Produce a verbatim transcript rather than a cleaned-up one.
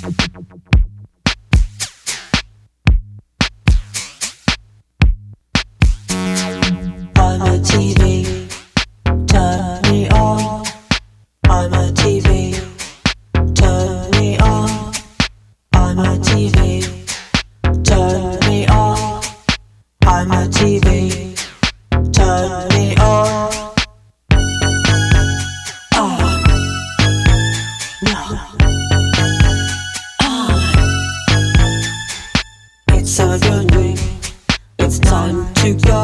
I'm a T V, turn me on. I'm a T V, turn me on. I'm a T V, turn me on. I'm a T V, turn me on. On, no, on. It's a good week, it's time to go.